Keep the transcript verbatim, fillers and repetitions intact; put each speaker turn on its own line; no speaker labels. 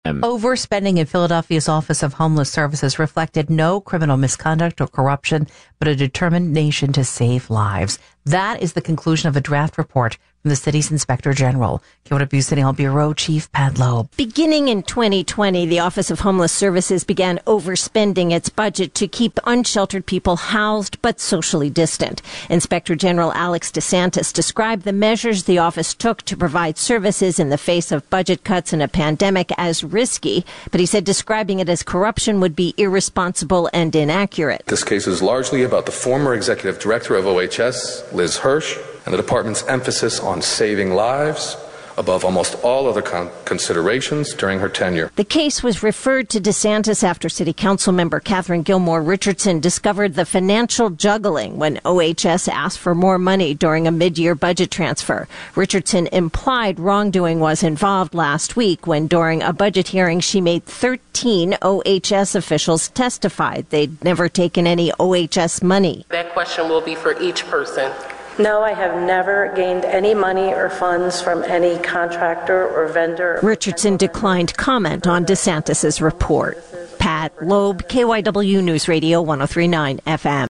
Overspending in Philadelphia's Office of Homeless Services reflected no criminal misconduct or corruption, but a determination to save lives. That is the conclusion of a draft report from the city's Inspector General. K Y W City Hall Bureau Chief Pat Loeb.
Beginning in twenty twenty, the Office of Homeless Services began overspending its budget to keep unsheltered people housed but socially distant. Inspector General Alex DeSantis described the measures the office took to provide services in the face of budget cuts and a pandemic as risky, but he said describing it as corruption would be irresponsible and inaccurate.
This case is largely about the former executive director of O H S, Liz Hirsch, and the department's emphasis on saving lives above almost all other con- considerations during her tenure.
The case was referred to DeSantis after City Council member Catherine Gilmore Richardson discovered the financial juggling when O H S asked for more money during a mid-year budget transfer. Richardson implied wrongdoing was involved last week when, during a budget hearing, she made thirteen O H S officials testify they'd never taken any O H S money.
That question will be for each person.
No, I have never gained any money or funds from any contractor or vendor.
Richardson declined comment on DeSantis' report. Pat Loeb, K Y W News Radio one oh three point nine F M.